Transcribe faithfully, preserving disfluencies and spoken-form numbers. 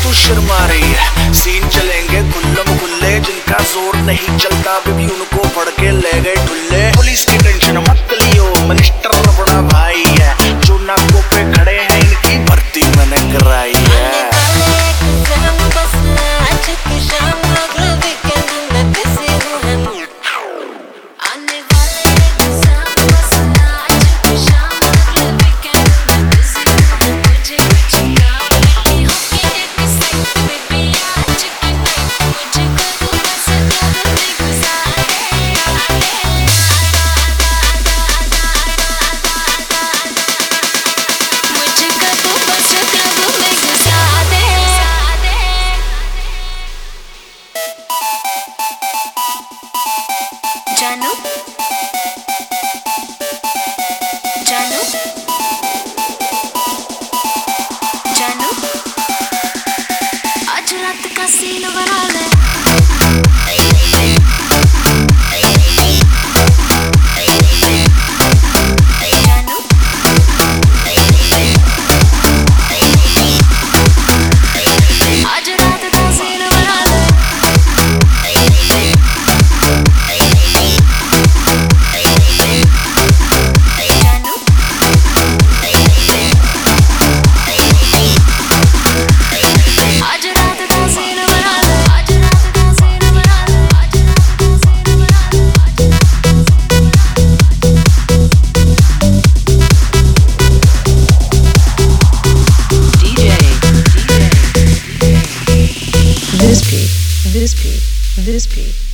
तू शर्मा रही है। सीन चलेंगे खुल्लम खुल्ले, जिनका जोर नहीं चलता बेबी उनको पढ़ के ले गए ढुल्ले। पुलिस की टेंशन मत लियो, मिनिस्टर बड़ा भाई है, जो नाकों पे खड़े हैं इनकी भर्ती मैंने कराई है। जानू जानू जानू आज रात का सीन बना ले। This P, this P, this P.